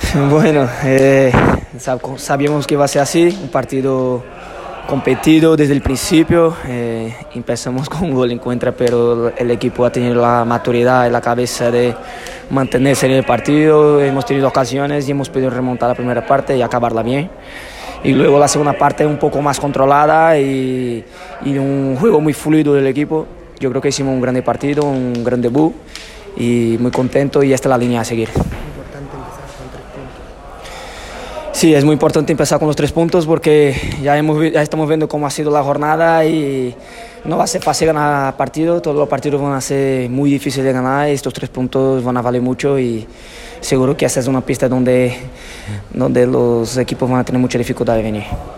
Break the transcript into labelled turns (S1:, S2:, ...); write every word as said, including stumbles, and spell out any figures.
S1: Bueno, eh, sab- sabíamos que iba a ser así, un partido competido desde el principio. Eh, empezamos con un gol en contra, pero el equipo ha tenido la maturidad y la cabeza de mantenerse en el partido. Hemos tenido ocasiones y hemos podido remontar la primera parte y acabarla bien. Y luego la segunda parte un poco más controlada y, y un juego muy fluido del equipo. Yo creo que hicimos un gran partido, un gran debut y muy contento, y esta es la línea a seguir. Sí, es muy importante empezar con los tres puntos porque ya, hemos, ya estamos viendo cómo ha sido la jornada y no va a ser fácil ganar partidos. Todos los partidos van a ser muy difíciles de ganar y estos tres puntos van a valer mucho, y seguro que esta es una pista donde, donde los equipos van a tener mucha dificultad de venir.